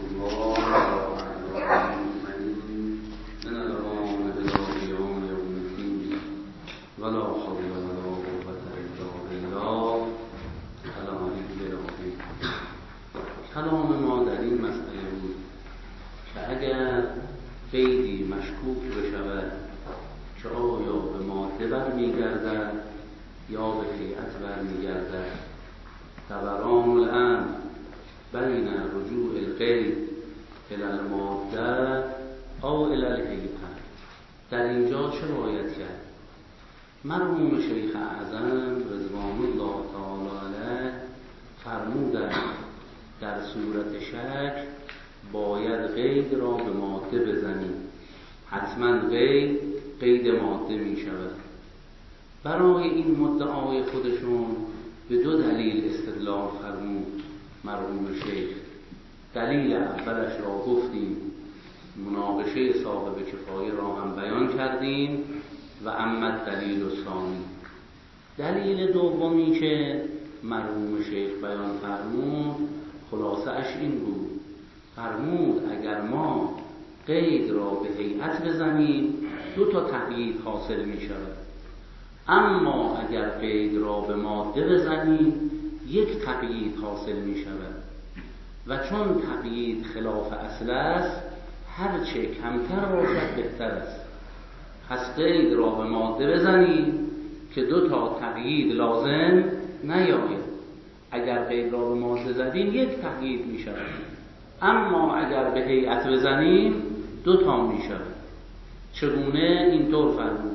الله على محمد من الأمام الهدایان یوم الدین ولا حول ولا قوة الا بالله العلی العظیم. کلام ما در این مسئله بود که اگر قیدی مشکوک بشود که آیا به ماده برمیگردد یا به هیئت برمیگردد، دوران الامر بین رجوع القید الی الماده او الی الهیئه، در اینجا چه باید کرد؟ مرحوم شیخ اعظم رضوان الله تعالی علیه فرمودند در صورت شک باید قید را به ماده بزنیم، حتما قید ماده می شود. برای این مدعای خودشون به دو دلیل استدلال فرمود مرحوم شیخ. دلیل اولش را گفتیم، مناقشه صاحب کفایه را هم بیان کردیم و اما دلیل ثانی، دلیل دومی که مرحوم شیخ بیان فرمود خلاصه اش این بود، فرمود اگر ما قید را به هیئت بزنیم دو تا تقیید حاصل می شود، اما اگر قید را به ماده بزنیم یک تقیید حاصل می شود و چون تقیید خلاف اصل است هرچه کمتر باشد بهتر است. پس قید را به ماده بزنیم که دو تا تقیید لازم نیاید. اگر قید را به ماده زدیم یک تقیید می شود، اما اگر به هیئت بزنیم دو تا می شود. چگونه؟ اینطور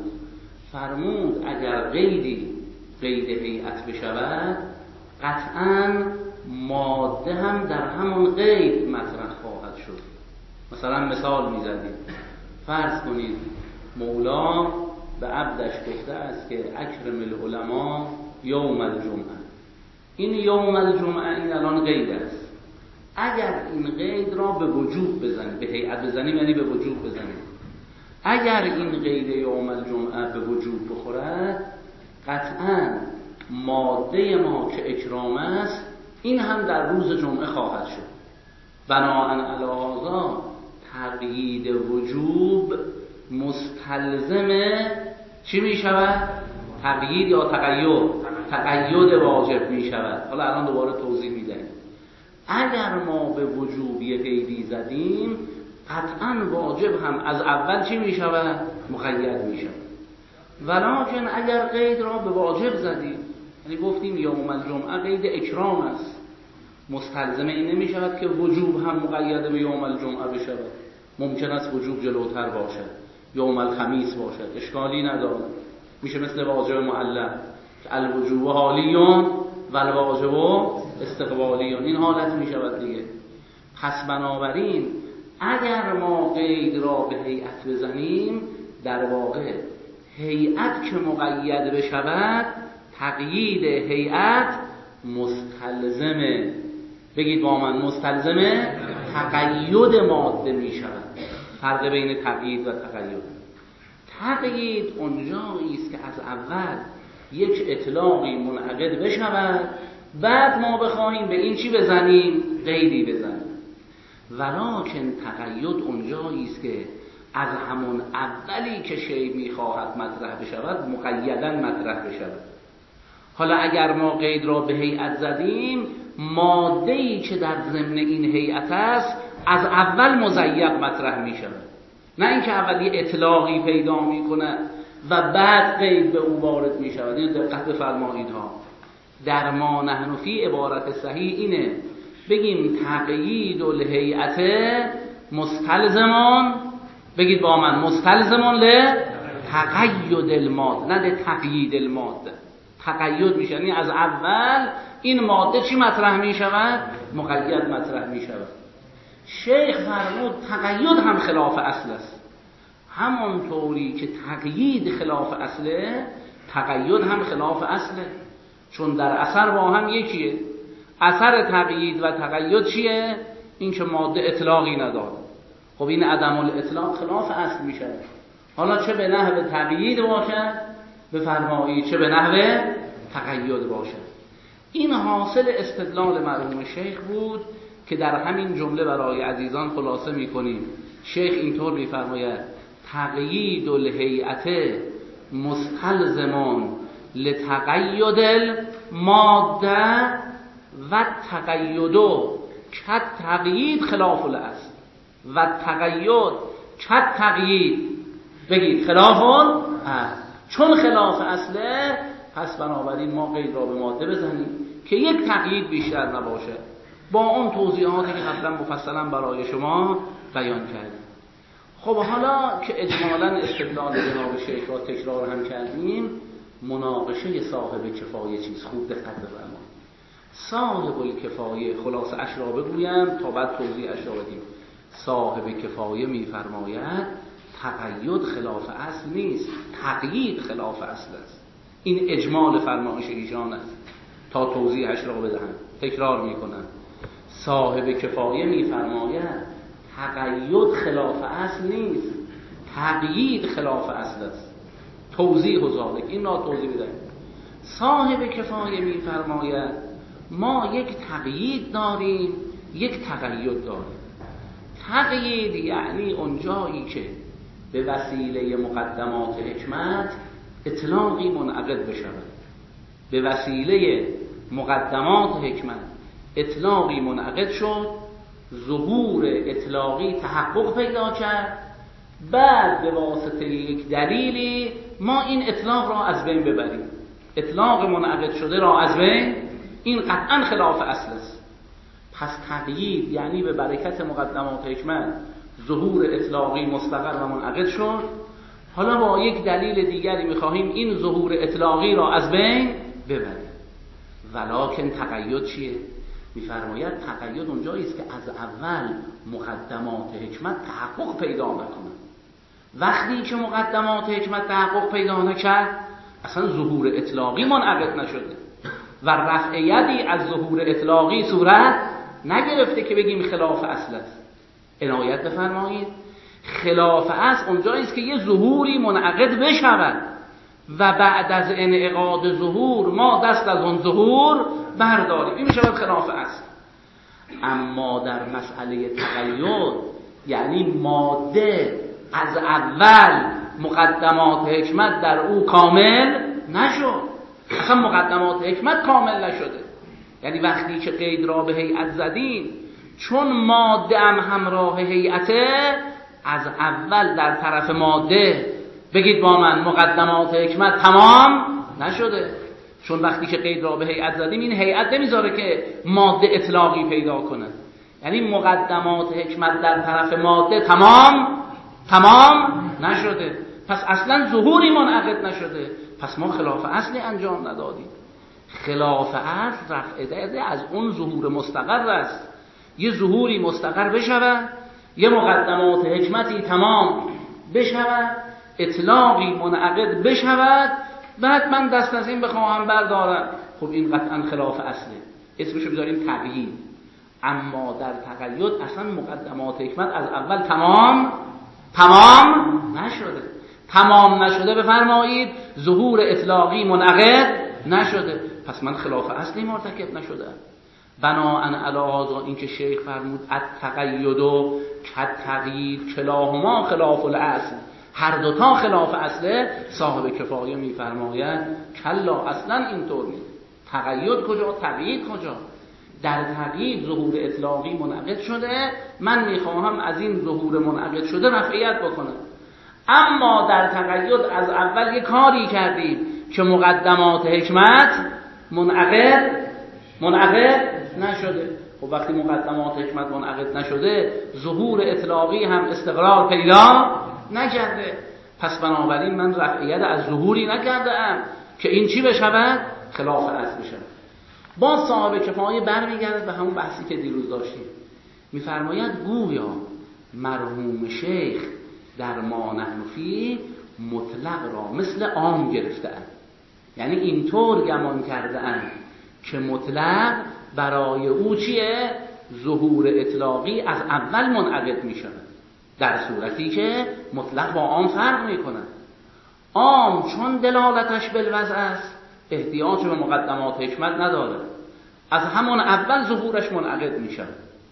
فرمود اگر قید هیئت بشود قطعاً ماده هم در همون قید مطرح خواهد شد. مثلا مثال می‌زدیم، فرض کنید مولا به عبدش گفته است که اکرم العلماء یوم الجمعه. این یوم الجمعه این الان قید است. اگر این قید را به وجوب بزنیم، به هیئت بزنیم یعنی به وجوب بزنیم، اگر این قید یوم الجمعه به وجوب بخورد قطعاً ماده ما که اکرام است این هم در روز جمعه خواهد شد. بناءً علی هذا تقیید وجوب مستلزم چی می شود؟ تقیید یا تقید واجب می شود. حالا الان دوباره توضیح می دهیم. اگر ما به وجوب یه قیدی زدیم قطعاً واجب هم از اول چی می شود؟ مقید می شود. ولکن اگر قید را به واجب زدیم، یعنی گفتیم یوم الجمعه قید اکرام است، مستلزم این نمی شود که وجوب هم مقید به یوم الجمعه بشود. ممکن است وجوب جلوتر باشد، یوم الخمیس باشد، اشکالی ندارد. میشه مثل واجب معلق که الوجوب حالیون و الواجب استقبالیون، این حالت می شود دیگه. پس بنابراین اگر ما قید را به هیئت بزنیم در واقع هیئت که مقید بشود تقیید هیئت مستلزمه، بگید با من، مستلزمه تقید ماده می شود. فرق بین تقیید و تقیید اونجایی است که از اول یک اطلاقی منعقد بشود بعد ما بخواهیم به این چی بزنیم؟ قیدی بزنیم. ولکن تقید اونجایی است که از همون اولی که شی میخواهد مطرح بشود مقیداً مطرح بشود. حالا اگر ما قید را به هیئت زدیم ماده‌ای که در ضمن این هیئت است از اول مضیق مطرح میشود، نه اینکه اول یه اطلاقی پیدا میکنه و بعد قید به او وارد میشود. این دقت بفرمایید ها. در ما نحن فی عبارت صحیح اینه بگیم تقیید الهیئت مستلزمان، بگید با من، مستلزمان لتقید الماده، نه لتقیید الماده. تقید میشه یعنی از اول این ماده چی مطرح میشود؟ مقید مطرح میشود. شیخ فرمود تقید هم خلاف اصل است. همونطوری که تقیید خلاف اصله تقید هم خلاف اصله، چون در اثر با هم یکیه. اثر تقیید و تقید چیه؟ این که ماده اطلاقی نداره. خب این عدم الاطلاق خلاف اصل میشه. حالا چه به نحو تقیید باشد بفرمایید، چه به نحو تقید باشد. این حاصل استدلال مرحوم شیخ بود که در همین جمله برای عزیزان خلاصه میکنیم. شیخ اینطور میفرماید تقیید الهیئت مستلزم لتقید الماده و تقید کد تقیید خلاف الاصل و تقید کد تقیید. بگید خلاف الاصل، چون خلاف اصله پس بنابراین ما قید را به ماده بزنیم که یک تقیید بیشتر نباشه، با اون توضیحاتی که قبلا مفصلا برای شما بیان کردیم. خب حالا که اجمالا استدلال جناب شیخ را تکرار هم کردیم، مناقشه صاحب کفایه چیز خوب دقت بفرمایید. صاحب الکفایه خلاصه اش را بگویم تا بعد توضیح اش را بدیم. صاحب کفایه میفرماید تقید خلاف اصل نیست، تقیید خلاف اصل است. این اجمال فرمایش ایشان است. تا توضیحش را بدهم تکرار میکنم. صاحب کفایه میفرماید تقید خلاف اصل نیست، تقیید خلاف اصل است. توضیح و ذالک، این را توضیح بدهیم. صاحب کفایه میفرماید ما یک تقیید داریم، یک تقید داریم. تقیید یعنی اون جایی که به وسیله مقدمات حکمت اطلاقی منعقد بشود. به وسیله مقدمات حکمت اطلاقی منعقد شد، ظهور اطلاقی تحقق پیدا کرد، بعد به واسطه یک دلیلی ما این اطلاق را از بین ببریم. اطلاق منعقد شده را از بین، این قطعا خلاف اصل است. پس تقیید یعنی به برکت مقدمات حکمت ظهور اطلاقی مستقر و منعقد شد، حالا با یک دلیل دیگری می‌خواهیم این ظهور اطلاقی را از بین ببریم. ولکن تقید چیه؟ می‌فرماید تقید اونجایی است که از اول مقدمات حکمت تحقق پیدا نکنه. وقتی که مقدمات حکمت تحقق پیدا نکرد اصلا ظهور اطلاقی منعقد نشده و رفع یدی از ظهور اطلاقی صورت نگرفته که بگیم خلاف اصل است. عنایت بفرمایید، خلاف اصل اونجایی است که یه ظهوری منعقد بشود و بعد از انعقاد ظهور ما دست از اون ظهور برداریم، این میشود خلاف اصل. اما در مسئله تقید یعنی ماده از اول مقدمات حکمت در او کامل نشد، اصلا مقدمات حکمت کامل نشده. یعنی وقتی که قید را به هیئت زدیم، چون ماده هم همراه هیئته، از اول در طرف ماده بگید با من مقدمات حکمت تمام نشده. چون وقتی که قید را به هیئت زدیم این هیئت نمیذاره که ماده اطلاقی پیدا کنه، یعنی مقدمات حکمت در طرف ماده تمام نشده، پس اصلا ظهوری منعقد نشده، پس ما خلاف اصلی انجام ندادیم. خلاف اصل رفع یده از اون ظهور مستقر است. یه ظهوری مستقر بشود، یه مقدمات حکمتی تمام بشود، اطلاقی منعقد بشود، بعد من دست از این بخواهم بردارم، خب این قطعا خلاف اصله، اسمشو بذاریم تقیید. اما در تقید اصلا مقدمات حکمت از اول تمام نشده. تمام نشده بفرمایید ظهور اطلاقی منعقد نشده، پس من خلاف اصلی مرتکب نشده. بناءً علی هذا این که شیخ فرمود التقید و کالتقیید کلاهما خلاف الاصل، هر دوتا خلاف اصله، صاحب کفایه میفرماید کلا اصلا اینطور نیست. تقید کجا؟ تقیید کجا؟ در تقیید ظهور اطلاقی منعقد شده، من میخواهم از این ظهور منعقد شده رفعیت بکنم. اما در تقید از اول یه کاری کردیم که مقدمات حکمت منعقد نشده. خب وقتی مقدمات حکمت منعقد نشده، ظهور اطلاقی هم استقرار پیدا نکرده، پس بنابراین من رفعیت از ظهوری نکردم که این چی بشود؟ خلاف اصل بشود. باز صاحب کفایه برمیگرد به همون بحثی که دیروز داشتیم، میفرماید گویا مرحوم شیخ در ما نحن فیه مطلق را مثل عام گرفته‌اند، یعنی اینطور گمان کرده‌اند که مطلق برای او چیه؟ ظهور اطلاقی از اول منعقد می شود، در صورتی که مطلق با عام فرق می کند. عام چون دلالتش بالوضع است احتیاج به مقدمات حکمت نداره، از همون اول ظهورش منعقد می شود.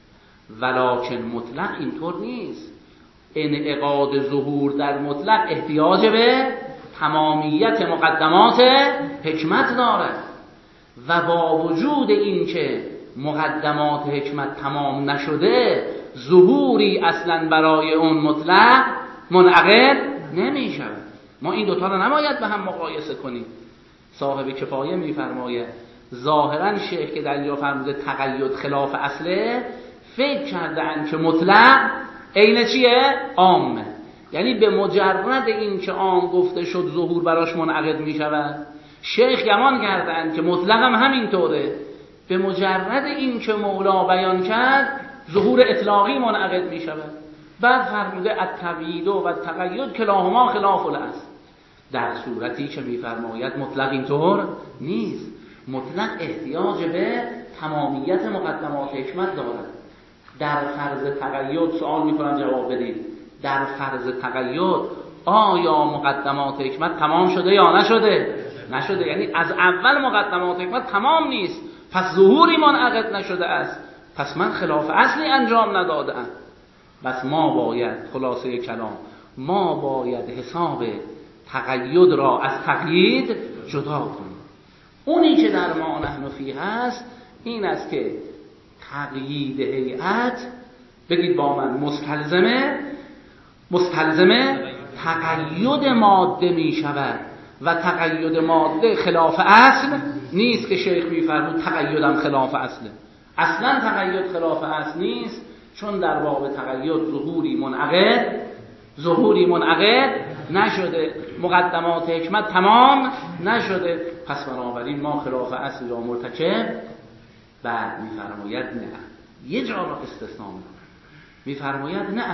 ولکن مطلق اینطور نیست. انعقاد ظهور در مطلق احتیاج به تمامیت مقدمات حکمت دارد و با وجود این که مقدمات حکمت تمام نشده ظهوری اصلا برای اون مطلق منعقد نمی شود. ما این دوتا رو نباید به هم مقایسه کنیم. صاحب کفایه میفرماید ظاهرا شیخ که در اینجا فرموده تقید خلاف اصله، فکر کردن که مطلق عین چیه؟ عامه. یعنی به مجرد این که عام گفته شد ظهور براش منعقد می شود. شیخ گمان کردن که مطلق هم همینطوره، به مجرد این که مولا بیان کرد ظهور اطلاقی منعقد می شود. بعد فرموده التقیید و التقید کلاهما خلاف الاصل، در صورتی که میفرماید مطلق اینطور نیست. مطلق احتیاج به تمامیت مقدمات حکمت دارد. در فرض تقید سوال میکنم جواب بدید، در فرض تقید آیا مقدمات حکمت تمام شده یا نشده؟ نشده. یعنی از اول مقدمات حکمت تمام نیست، پس ظهوری منعقد نشده است، پس من خلاف اصلی انجام ندادم. بس ما باید، خلاصه کلام، ما باید حساب تقید را از تقیید جدا کنیم. اونی که در ما نحن فیه هست این است که تقیید هیئت، بگید با من، مستلزمه تقید ماده می شود و تقید ماده خلاف اصل نیست که شیخ می فرمود تقیدم خلاف اصله. اصلا تقید خلاف اصل نیست، چون در باب تقید ظهوری منعقد نشده، مقدمات حکمت تمام نشده، پس بنابراین ما خلاف اصل را مرتکب. بعد میفرماید نه، یه جا را استثناء میفرماید نه،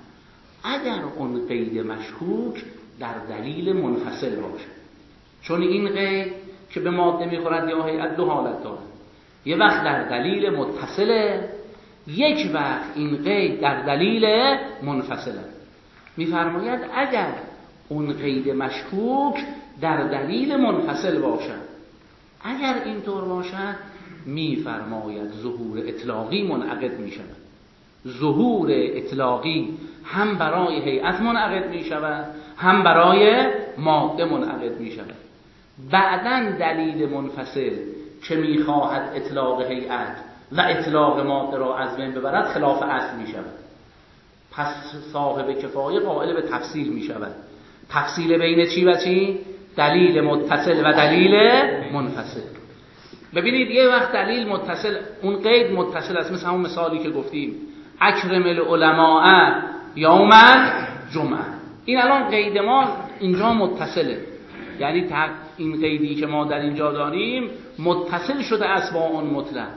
اگر اون قید مشکوک در دلیل منفصل باشه. چون این قید که به ماده میخورد یا هیئت دو حالت داره، یه وقت در دلیل متصله، یک وقت این قید در دلیل منفصله. میفرماید اگر اون قید مشکوک در دلیل منفصل باشد، اگر اینطور باشد میفرماید ظهور اطلاقی منعقد می شود. ظهور اطلاقی هم برای هیئت منعقد می شود، هم برای ماده منعقد می شود. بعداً دلیل منفصل که می خواهد اطلاق هیئت و اطلاق ماده را از بین ببرد خلاف اصل می شود. پس صاحب کفایه قائل به تفصیل می شود. تفصیل بین چی و چی؟ دلیل متصل و دلیل منفصل. ببینید یه وقت دلیل متصل، اون قید متصل است، مثل همون مثالی که گفتیم اکرم العلماء یوم الجمعه. این الان قید ما اینجا متصله، یعنی این قیدی که ما در اینجا داریم متصل شده است با اون مطلق.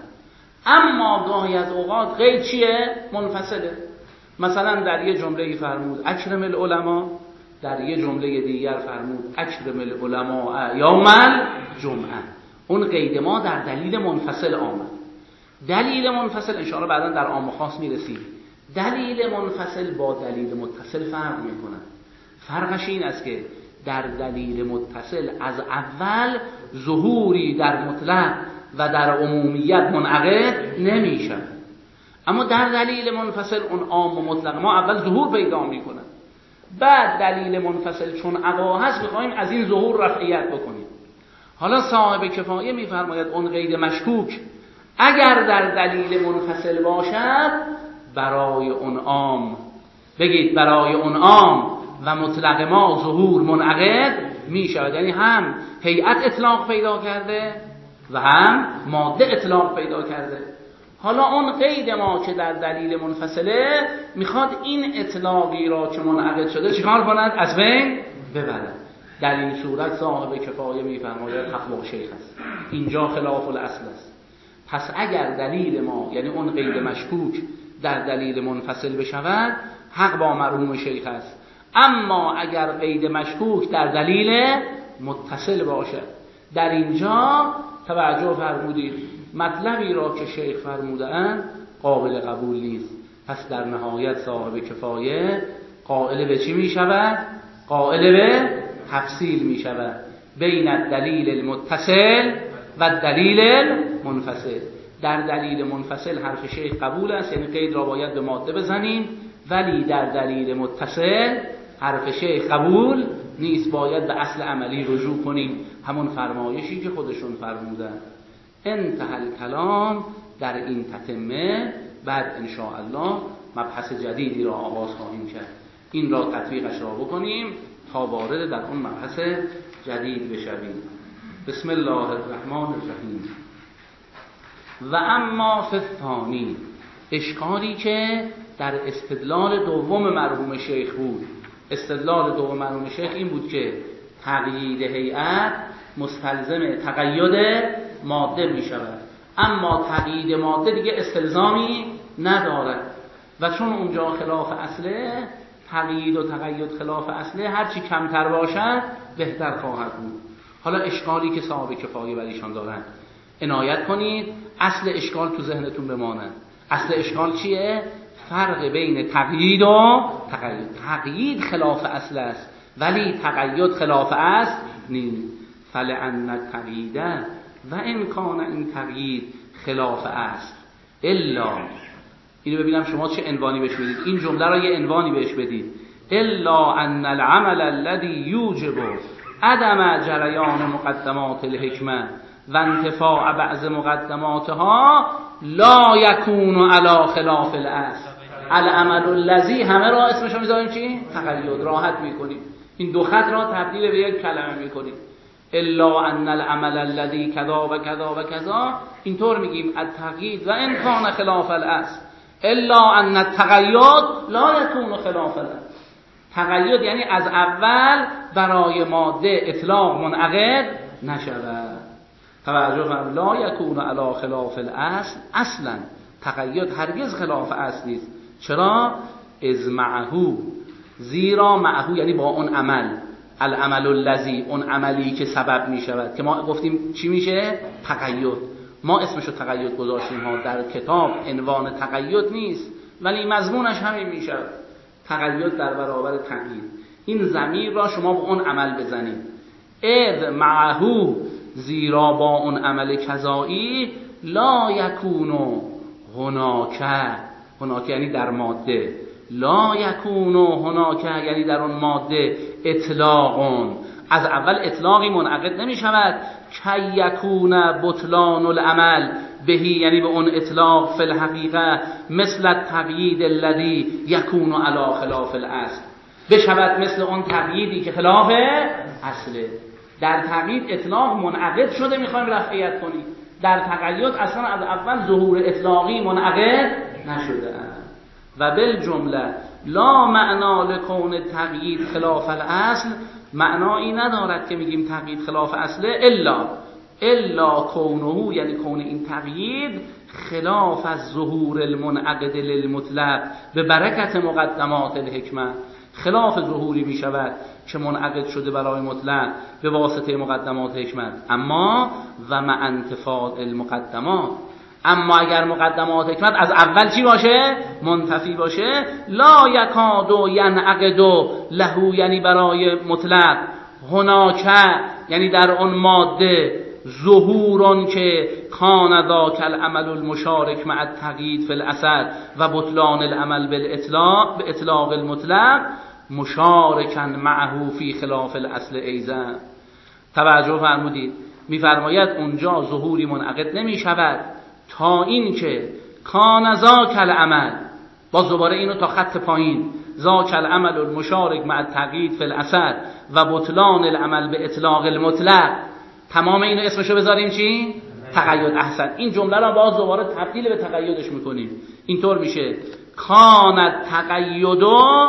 اما گاهی از اوقات قید چیه؟ منفصله. مثلا در یه جمله فرمود اکرم العلماء، در یه جمله دیگر فرمود اکرم العلماء یوم الجمعه. اون قید ما در دلیل منفصل آمد. دلیل منفصل انشاءالله بعدا در عام و خاص میرسیم. دلیل منفصل با دلیل متصل فرق میکنه. فرقش این است که در دلیل متصل از اول ظهوری در مطلق و در عمومیت منعقد نمیشه، اما در دلیل منفصل اون عام و مطلق ما اول ظهور پیدا میکنه، بعد دلیل منفصل چون عقا هست میخوایم از این ظهور رفعیت بکنیم. حالا صاحب کفایه میفرماید اون قید مشکوک اگر در دلیل منفصل باشد برای اون عام، بگید برای اون عام و مطلق ما ظهور منعقد میشود، یعنی هم هیئت اطلاق پیدا کرده و هم ماده اطلاق پیدا کرده. حالا اون قید ما که در دلیل منفصله میخواد این اطلاقی را که منعقد شده چیکار کند؟ از بین ببرد. در این صورت صاحب کفایه میفرماید حق با شیخ است، اینجا خلاف الاصل است. پس اگر دلیل ما یعنی اون قید مشکوک در دلیل منفصل بشود حق با مرحوم شیخ است، اما اگر قید مشکوک در دلیل متصل باشد، در اینجا توجه فرمودید مطلبی را که شیخ فرمودند قابل قبول نیست. پس در نهایت صاحب کفایه قائل به چی می شود؟ قائل به تفصیل می شود بین دلیل المتصل و دلیل المنفصل. در دلیل منفصل حرف شیخ قبول است، یعنی قید را باید به ماده بزنیم، ولی در دلیل متصل حرف شیخ قبول نیست، باید به اصل عملی رجوع کنیم، همون فرمایشی که خودشون فرمودن. انتهى الکلام در این تتمه. بعد ان شاء الله مبحث جدیدی را آغاز خواهیم کرد، این را تطبیقش را بکنیم تا وارد در اون مبحث جدید بشویم. بسم الله الرحمن الرحیم. و اما فی الثانی، اشکالی که در استدلال دوم مرحوم شیخ بود. استدلال دوم مرحوم شیخ این بود که تقیید هیئت مستلزم تقید ماده می شود، اما تقیید ماده دیگه استلزامی ندارد و چون اونجا خلاف اصله، تقیید و تقید خلاف اصله، هرچی کمتر باشد بهتر خواهد بود. حالا اشکالی که صاحب کفایه بر ایشان دارند عنایت کنید، اصل اشکال تو ذهنتون بماند. اصل اشکال چیه؟ فرق بین تقیید و تقید. تقیید خلاف اصل است ولی تقید خلاف اصل نیست. فلأن التقیید و ان کان این تقیید خلاف اصل الا، اینو ببینم شما چه عنوانی بهش بدید، این جمله را یه عنوانی بهش بدید. الا ان العمل الذي یوجب عدم جریان مقدمات الحکمه و انتفاع بعض مقدماتها لا یکون علی خلاف الاصل. العمل الذی همه را اسمشو میذاریم چی؟ تقید. راحت میکنیم این دو خط را تبدیل به یک کلمه میکنیم. الا ان العمل الذی کذا و کذا و کذا، اینطور میگیم التقید و ان کان خلاف الاصل. الا ان التقید لا یکون خلاف الاصل. تقید یعنی از اول برای ماده اطلاق منعقد نشود. توجه فرمایید، لا یکون علی خلاف الاصل. اصلا تقید هرگز خلاف اصل نیست. چرا؟ از معهو، زیرا معهو یعنی با اون عمل، العمل الذی، اون عملی که سبب می شود، که ما گفتیم چی میشه؟ تقید. ما اسمشو تقید گذاشتیم ها، در کتاب عنوان تقید نیست ولی مضمونش همین می شود، تقید در برابر تقیید. این ضمیر را شما با اون عمل بزنید. اذ معهو، زیرا با اون عمل کذایی، لا یکونو هناک، هناک یعنی در ماده، لا یکونو هناک یعنی در اون ماده اطلاقون، از اول اطلاقی منعقد نمی شود. کی یکون بطلان العمل بهی یعنی به اون اطلاق فی الحقیقه مثل التقیید الذی یکون علی خلاف الاصل، بشود مثل اون تقییدی که خلاف اصله. در تقیید اطلاق منعقد شده میخوایم رفعیت کنیم، در تقید اصلا از اول ظهور اطلاقی منعقد نشده. و بالجمله لا معنا لکون تقیید خلاف الاصل، معنایی ندارد که میگیم تقیید خلاف اصله، الا کونه، یعنی کون این تقیید خلاف از ظهور المنعقد للمطلق به برکت مقدمات الحکمه، خلاف ظهوری می شود که منعقد شده برای مطلق به واسطه مقدمات حکمت. اما و مع انتفاء المقدمات، اما اگر مقدمات حکمت از اول چی باشه؟ منتفی باشه. لا یکادو ینعقدو لهو یعنی برای مطلق، هناک یعنی در اون ماده، ظهورون که کان ذاک العمل المشارک مع التقیید فی الاصل و بطلان العمل بالاطلاق به اطلاق المطلق مشارکا معه فی خلاف الاصل ایضا. توجه فرمودید، میفرماید اونجا ظهوری منعقد نمی شود تا این که کان ذاک العمل، باز دوباره اینو تا خط پایین، ذاک العمل المشارک مع التقیید فی الاصل و بطلان العمل به اطلاق المطلق، تمام اینو اسمشو بذاریم چی؟ تقید. احسن، این جمله را باز دوباره تبدیل به تقیدش میکنیم، اینطور میشه کان تقید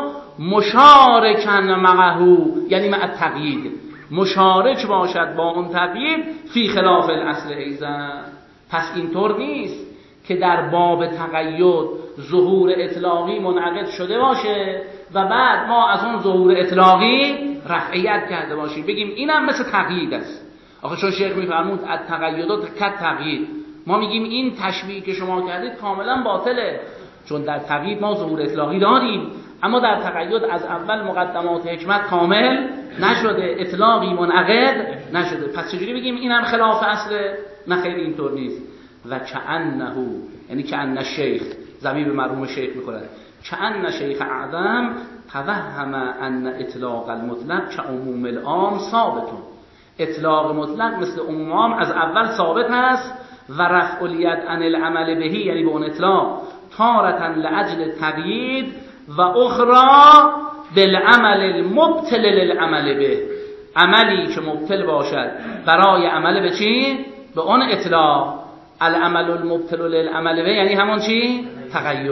مشارکا معه، یعنی مع التقیید مشارک باشد با اون تقیید فی خلاف الاصل ایضا. پس اینطور نیست که در باب تقید ظهور اطلاقی منعقد شده باشه و بعد ما از اون ظهور اطلاقی رفعیت کرده باشیم بگیم اینم مثل تقیید است. آخه چون شیخ میفرمود التقیدات کالتقیید، ما میگیم این تشبیه که شما کردید کاملا باطله، چون در تقیید ما ظهور اطلاقی داریم اما در تقید از اول مقدمات حکمت کامل نشده، اطلاقی منعقد نشده. پس چجوری بگیم اینم خلاف اصله؟ نه خیلی اینطور نیست. و کأنه، یعنی کأن شیخ، ضمیر به مرحوم شیخ میخورد، کأن شیخ اعظم توهم ان اطلاق المطلق کعموم العام ثابتون. اطلاق مطلق مثل عموم عام از اول ثابت هست و رفع الید عن العمل بهی، یعنی به اون اطلاق، تارة لأجل تقیید و اخرى بالعمل المبطل للعمل به، عملی که مبطل باشد برای عمل به چی؟ به اون اطلاق. العمل المبطل للعمل به یعنی همون چی؟ تقید.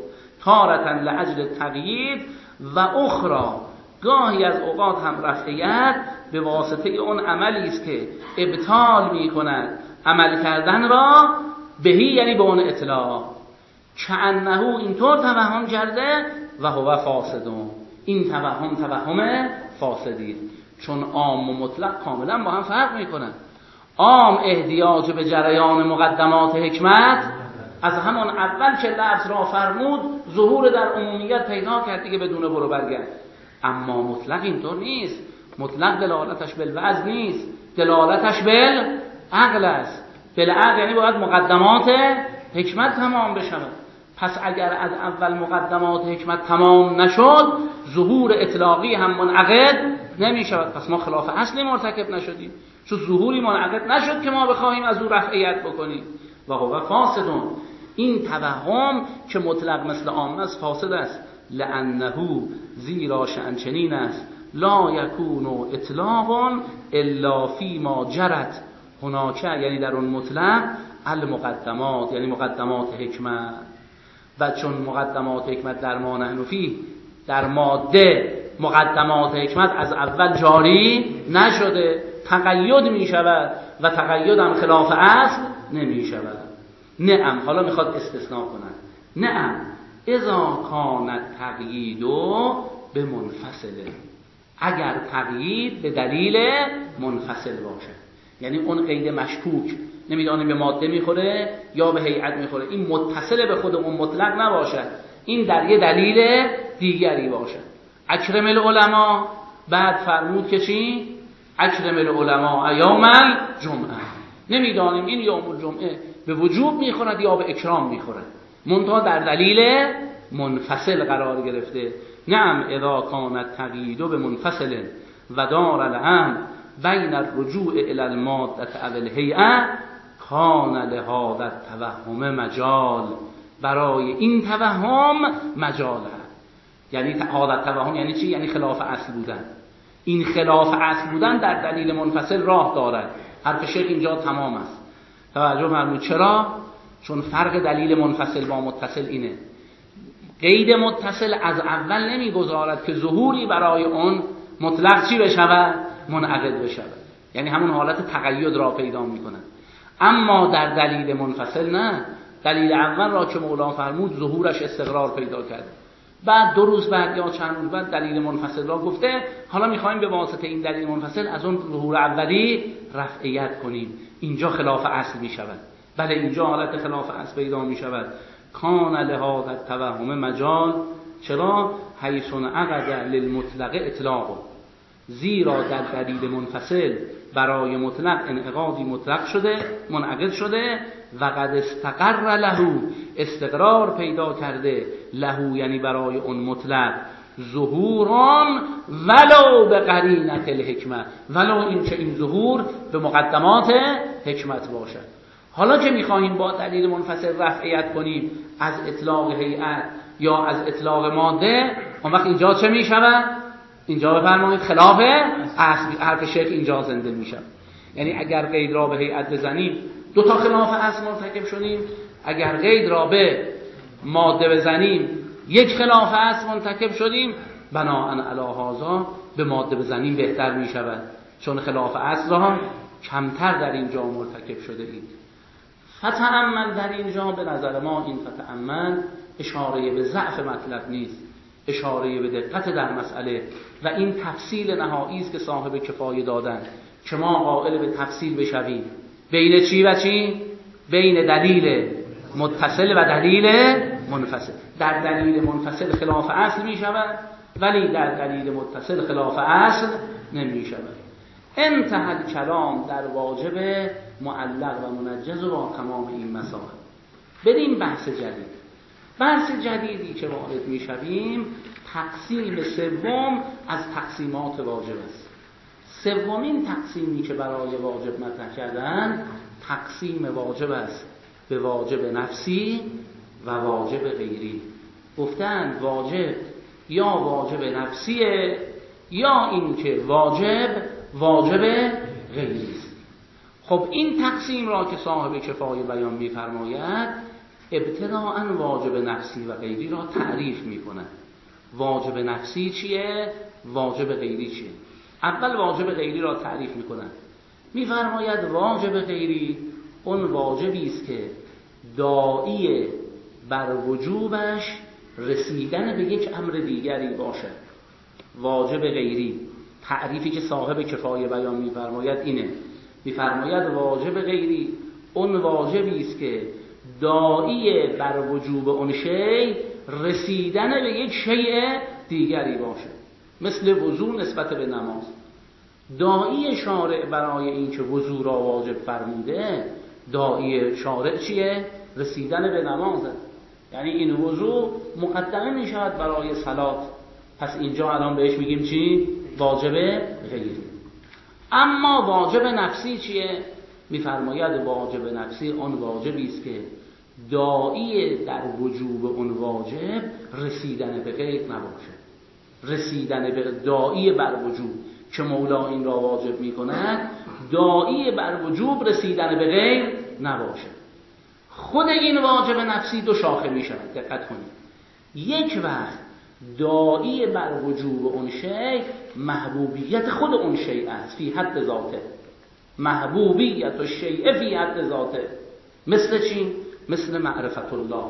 تارة لأجل تقیید و اخرى، گاهی از اوقات هم رفعیت به واسطه اون عملی است که ابطال می کند عمل کردن را، بهی یعنی به اون اطلاق. کأنه اینطور توهم کرده و هو فاسدون، این توهم فاسدی، چون عام و مطلق کاملا با هم فرق می کنند. عام احتیاج به جریان مقدمات حکمت از همون اول که لفظ را فرمود ظهور در عمومیت پیدا کرد دیگه بدون برو برگرد. اما مطلق اینطور نیست. مطلق دلالتش بالوضع نیست، دلالتش بالعقل است. بالعقل یعنی باید مقدمات حکمت تمام بشود. پس اگر از اول مقدمات حکمت تمام نشد ظهور اطلاقی هم منعقد نمی شود. پس ما خلاف اصلی مرتکب نشدیم، چون ظهوری منعقد نشد که ما بخواهیم از او رفعیت بکنیم. و هو فاسدون، این توهم که مطلق مثل عام است فاسد است. لانه، زیرا شأن چنین است، لا یکون اطلاق الا فیما جرت هناک، یعنی در اون مطلق، المقدمات یعنی مقدمات حکمت. و چون مقدمات حکمت در ما نحن فیه، در ماده مقدمات حکمت از اول جاری نشده، تقید می شود و تقید هم خلاف اصل نمی شود. نعم، حالا میخواد استثناء کنند. نعم اذا کان تقیید به منفصله، اگر تقیید به دلیل منفصل باشه، یعنی اون قید مشکوک نمیدانیم به ماده میخوره یا به هیئت میخوره، این متصل به خود اون مطلق نباشه، این در یه دلیل دیگری باشه. اکرم العلماء، بعد فرمود که چی؟ اکرم العلماء یوم الجمعه، نمیدانیم این یوم الجمعه به وجوب میخورد یا به اکرام میخورد، منتها در دلیل منفصل قرار گرفته. نعم اذا کان التقیید به منفصل و دار الامر بین الرجوع الی الماده او الهیئه کان لهذا التوهم مجال، برای این توهم مجال هست. یعنی هذا التوهم یعنی چی؟ یعنی خلاف اصل بودن. این خلاف اصل بودن در دلیل منفصل راه دارد. حرف شیخ اینجا تمام است. توجه فرمود. چرا؟ چون فرق دلیل منفصل با متصل اینه، قید متصل از اول نمیگذارد که ظهوری برای اون مطلق چی بشود؟ منعقد بشود، یعنی همون حالت تقید را پیدا میکنه. اما در دلیل منفصل نه، دلیل اول را که مولا فرمود ظهورش استقرار پیدا کرد، بعد 2 روز بعد یا چند روز بعد دلیل منفصل را گفته، حالا میخوایم به واسطه این دلیل منفصل از اون ظهور اولی رفعیت کنیم. اینجا خلاف اصل میشود. بله اینجا حالت خلاف اصل پیدا میشود. کان لهذا التوهم مجال، چرا؟ حیث انعقد للمطلق اطلاق، زیرا در دلیل منفصل برای مطلق انعقادی مطلق شده، منعقد شده، و قد استقر له، استقرار پیدا کرده، له یعنی برای اون مطلق، ظهوران ولو به قرینت الحکمت، ولو این که این ظهور به مقدمات حکمت باشد. حالا که میخواهیم با دلیل منفصل رفعیت کنیم از اطلاق هیئت یا از اطلاق ماده، اون وقت اینجا چه میشود؟ اینجا بفرمایید خلاف اصل، حرف شیخ اینجا زنده میشه. یعنی اگر قید را به هیئت بزنیم 2 تا خلاف اصل مرتکب شدیم، اگر قید را به ماده بزنیم 1 خلاف اصل مرتکب شدیم، بناءً علی هذا به ماده بزنیم بهتر میشود، چون خلاف اصل را کمتر در اینجا مرتکب شده اید. فتأمل، در اینجا به نظر ما این فتأمل اشاره به ضعف مطلب نیست، اشاره به دقت در مسئله و این تفصیل نهایی است که صاحب کفایه دادن که ما قائل به تفصیل بشویم بین چی و چی؟ بین دلیل متصل و دلیل منفصل. در دلیل منفصل خلاف اصل می شود ولی در دلیل متصل خلاف اصل نمی شود. انتهى کلام در واجب معلق و منجز و با تمام این مسائل. بریم بحث جدید. بحث جدیدی که وارد میشویم تقسیم سوم از تقسیمات واجب است. سومین تقسیمی که برای واجب مطرح کردن تقسیم واجب است به واجب نفسی و واجب غیری. گفتن واجب یا واجب نفسیه یا اینکه واجب غیری است. خب این تقسیم را که صاحب کفایه بیان می‌فرماید ابتداءً واجب نفسی و غیری را تعریف می‌کند. واجب نفسی چیه؟ واجب غیری چیه؟ اول واجب غیری را تعریف می‌کند. می‌فرماید واجب غیری اون واجبی است که داعی بر وجوبش رسیدن به یک امر دیگری باشد. واجب غیری تعریفی که صاحب کفایه بیان می‌فرماید اینه. می‌فرماید واجب غیری اون واجبی است که داعی بر وجوب اون شی رسیدن به یک شیء دیگری باشه. مثل وضو نسبت به نماز. داعی شارع برای این که وضو را واجب فرموده، داعی شارع چیه؟ رسیدن به نمازه. یعنی این وضو مقدمه می شود برای صلات. پس اینجا الان بهش میگیم چی؟ واجب غیری. اما واجب نفسی چیه؟ میفرماید واجب نفسی اون واجبی است که داعی در وجوب اون واجب رسیدن به غیر نباشه. رسیدن به داعی بر وجوب که مولا این را واجب میکند داعی بر وجوب رسیدن به غیر نباشه. خود این واجب نفسی دو شاخه میشود. دقت کنید. یک وقت داعی بر وجوب اون شی محبوبیت خود اون شی است فی حد ذاته. محبوبیت و شیء فی حد ذاته. مثل چی؟ مثل معرفت الله.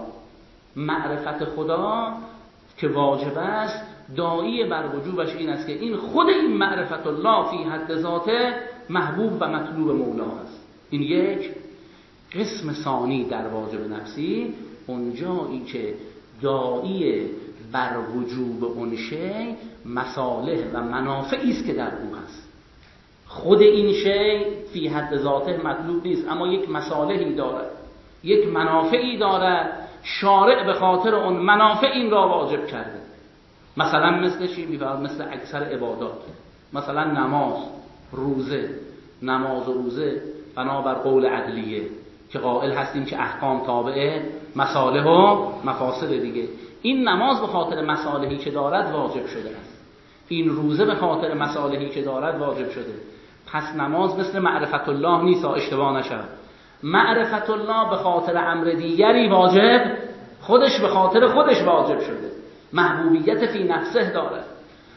معرفت خدا که واجب است داعی بر وجوبش این است که این خود این معرفت الله فی حد ذاته محبوب و مطلوب مولا است. این یک. قسم ثانی در واجب نفسی اونجایی که داعی بر وجوب اون شی مصالح و منافعی است که در او هست. خود این شی فی حد ذاته مطلوب نیست اما یک مصالحی دارد، یک منافعی دارد. شارع به خاطر اون منافع این را واجب کرده. مثلا مثل چی؟ مثل اکثر عبادات، مثلا نماز، روزه. نماز و روزه بنابر قول عدلیه که قائل هستیم که احکام تابعه مصالح و مفاسد دیگه. این نماز به خاطر مصالحی که دارد واجب شده است. این روزه به خاطر مصالحی که دارد واجب شده. پس نماز مثل معرفت الله نیست، اشتباه نشود. معرفت الله به خاطر امر دیگری واجب، خودش به خاطر خودش واجب شده. محبوبیت فی نفسه دارد.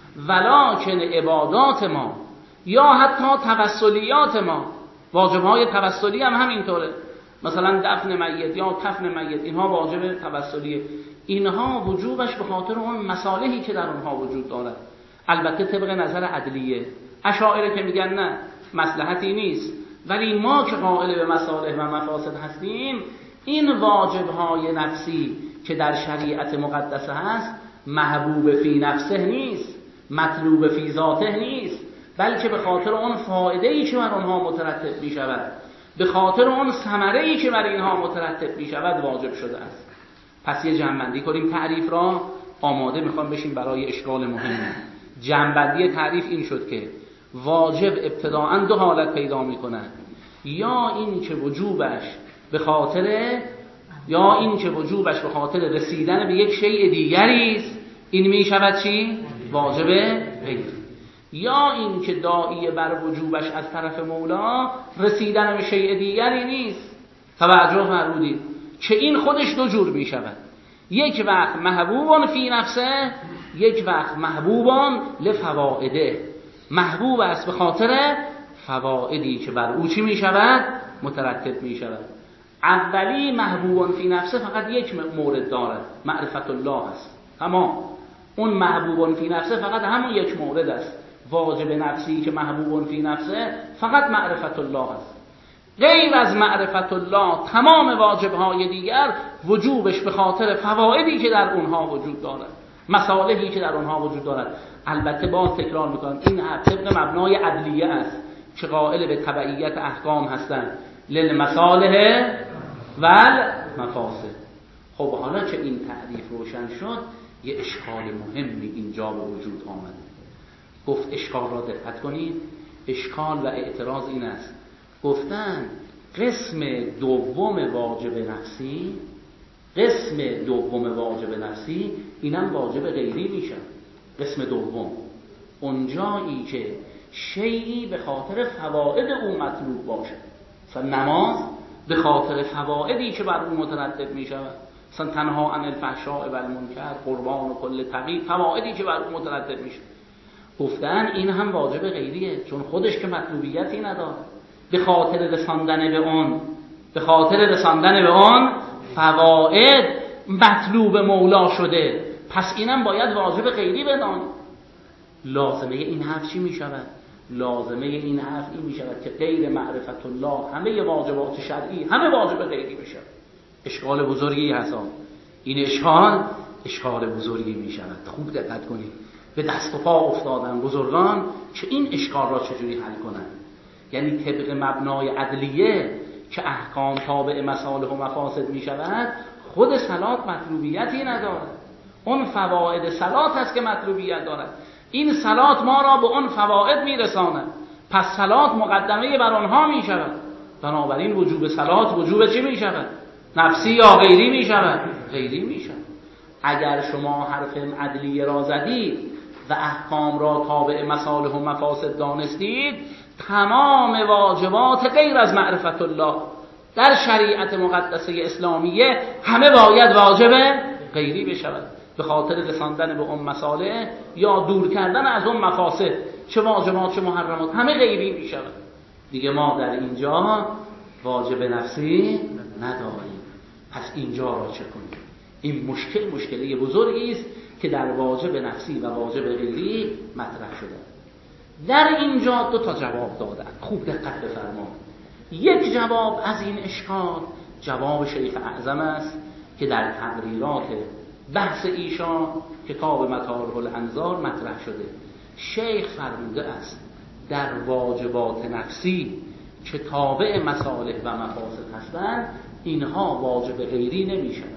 ولکن عبادات ما یا حتی توسلیات ما، واجبهای توسلی هم همینطوره. مثلا دفن میت یا کفن میت، اینها واجب توسلیه. اینها وجوبش به خاطر اون مصالحی که در اونها وجود دارد. البته طبق نظر عدلیه. اشاعره که میگن نه مصلحتی نیست، ولی ما که قائل به مصالح و مفاسد هستیم این واجبهای نفسی که در شریعت مقدسه هست محبوب فی نفسه نیست، مطلوب فی ذاته نیست، بلکه به خاطر اون فایده‌ای که بر اونها مترتب می شود، به خاطر اون ثمره‌ای که بر اینها مترتب می شود واجب شده است. پس یه جمع‌بندی کنیم تعریف را. آماده میخوام بشیم برای اشکال مهم. جمع‌بندی تعریف این شد که واجب ابتداءً دو حالت پیدا می‌کند. یا این که وجوبش به خاطر رسیدن به یک شیء دیگری است، این میشود چی؟ واجب غیر. یا این که داعی بر وجوبش از طرف مولا رسیدن به شیء دیگری نیست. توجه فرمودید که این خودش دو جور میشود. یک وقت محبوبان فی نفسه، یک وقت محبوبان لفوائده. محبوب است به خاطر فوائدی که بر او چی می شود؟ مترتب می شود. اولی محبوبان فی نفسه فقط یک مورد دارد، معرفت الله است. تمام. اون محبوبان فی نفسه فقط همون یک مورد است. واجب نفسی که محبوبان فی نفسه فقط معرفت الله است. غیر از معرفت الله تمام واجبهای دیگر وجوبش به خاطر فوائدی که در اونها وجود دارد، مصالحی که در اونها وجود دارد. البته باز تکرار میکنم این طبق مبنای عدلیه است که قائل به تبعیت احکام هستند. للمصالح والمفاسد. خب حالا که این تعریف روشن شد، یه اشکال مهمی اینجا به وجود آمد. گفت اشکال را دقت کنید. اشکال و اعتراض این است، گفتن قسم دوم واجب نفسی اینم واجب غیری میشه. قسم دوم اونجایی که شیئی به خاطر فواید او مطلوب باشه، مثلا نماز به خاطر فوایدی که بر او مترتب میشه، مثلا تنها عن الفحشاء و المنکر، قربان و کل تقی، فوایدی که بر او مترتب میشه. گفتن این هم واجب غیریه، چون خودش که مطلوبیتی نداره، به خاطر رساندن به اون فواید مطلوب مولا شده، پس اینم باید واجب غیری بدان. لازمه این حرف چی می شود؟ لازمه این حرف این می شود که غیر معرفت الله همه واجبات شرعی همه واجب غیری بشه. اشکال بزرگی هست. این اشکال بزرگی می شود. خوب دقت کنید. به دست و پا افتادن بزرگان که این اشکال را چجوری حل کنند. یعنی طبق مبنای عدلیه که احکام تابع مصالح و مفاسد می شود، خود صلات مطلوبیتی ندارد، اون فواید صلات هست که مطلوبیت دارد. این صلات ما را به اون فواید می رساند، پس صلات مقدمه بر آنها می شود. بنابراین وجوب صلات وجوب چی می شود؟ نفسی یا غیری می شود؟ غیری می شود. اگر شما حرف عدلیه را زدید و احکام را تابع مصالح و مفاسد دانستید، تمام واجبات غیر از معرفت الله در شریعت مقدسه اسلامیه همه باید واجب غیری بشود، به خاطر رساندن به اون مصالح یا دور کردن از اون مفاسد، چه واجبات چه محرمات همه غیری میشود. دیگه ما در اینجا واجب نفسی نداریم. پس اینجا را چه کنیم؟ این مشکلی بزرگی است که در واجب نفسی و واجب غیری مطرح شده. در اینجا دو تا جواب دادن. خوب دقت بفرمایید. یک جواب از این اشکال جواب شیخ اعظم است که در تقریرات بحث ایشان کتاب مطالب الانظار مطرح شده. شیخ فرموده است در واجبات نفسی که تابع مصالح و مفاسد هستند، اینها واجب غیری نمیشن،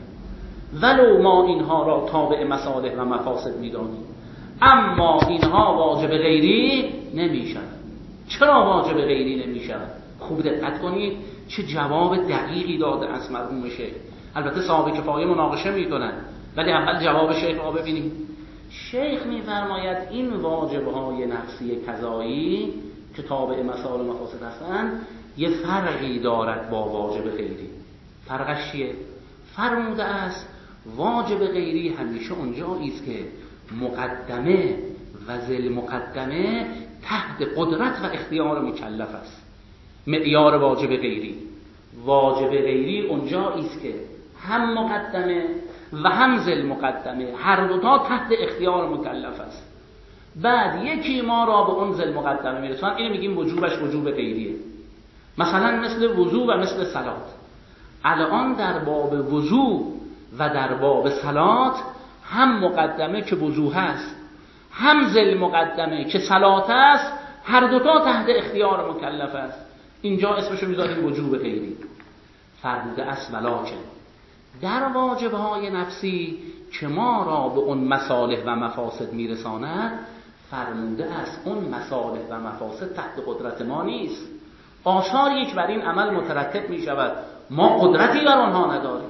ولو ما اینها را تابع مصالح و مفاسد میدانیم، اما اینها واجب غیری نمیشن. چرا واجب غیری نمیشن؟ خوب دقت کنید چه جواب دقیقی داده از مرحوم شیخ. البته صاحب کفایه مناقشه میکنن، ولی اول جواب شیخ را ببینید. شیخ میفرماید این واجبهای نفسی قضایی که تابع مصالح و مفاسد هستند یه فرقی دارد با واجب غیری. فرقش چیه؟ فرموده است واجب غیری همیشه اونجایی است که مقدمه و ذل مقدمه تحت قدرت و اختیار مکلف است. معیار واجب غیری، واجب غیری اونجایی است که هم مقدمه و هم ذل مقدمه هر دوتا تحت اختیار مکلف است. بعد یکی ما را به اون ذل مقدمه میرسوند، اینو میگیم وجوبش وجوب غیریه. مثلا مثل وضو و مثل صلات. الان در باب وضو و در باب صلات هم مقدمه که وضو هست، هم ذل مقدمه که صلات است، هر دوتا تحت اختیار مکلف است. اینجا اسمشو میذاریم وجوب غیری. فرموده است ولکن در واجبهای نفسی که ما را به اون مصالح و مفاسد میرساند، فرموده است اون مصالح و مفاسد تحت قدرت ما نیست. آثار یک بر این عمل مترتب می شود، ما قدرتی بر آنها نداریم.